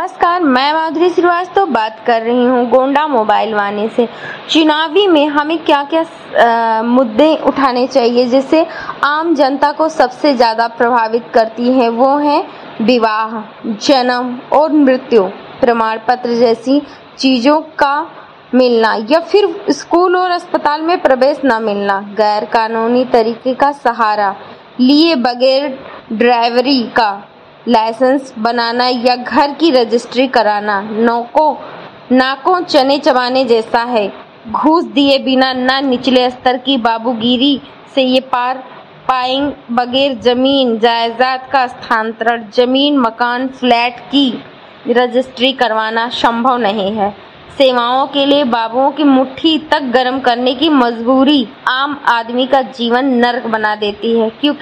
नमस्कार, मैं माधुरी श्रीवास्तव बात कर रही हूँ गोंडा मोबाइल वाणी से। चुनावी में हमें क्या-क्या मुद्दे उठाने चाहिए जिससे आम जनता को सबसे ज़्यादा प्रभावित करती है, वो है विवाह, जन्म और मृत्यु प्रमाण पत्र जैसी चीज़ों का मिलना या फिर स्कूल और अस्पताल में प्रवेश न मिलना, गैर कानूनी तरीके का सहारा लिए बगैर ड्राइवरी का लाइसेंस बनाना या घर की रजिस्ट्री कराना नाकों चने चबाने जैसा है। घूस दिए बिना न निचले स्तर की बाबूगिरी से ये पार पाएंगे बगैर जमीन जायदाद का स्थानांतरण, जमीन मकान फ्लैट की रजिस्ट्री करवाना संभव नहीं है। सेवाओं के लिए बाबुओं की मुट्ठी तक गर्म करने की मजबूरी आम आदमी का जीवन नर्क बना देती है, क्योंकि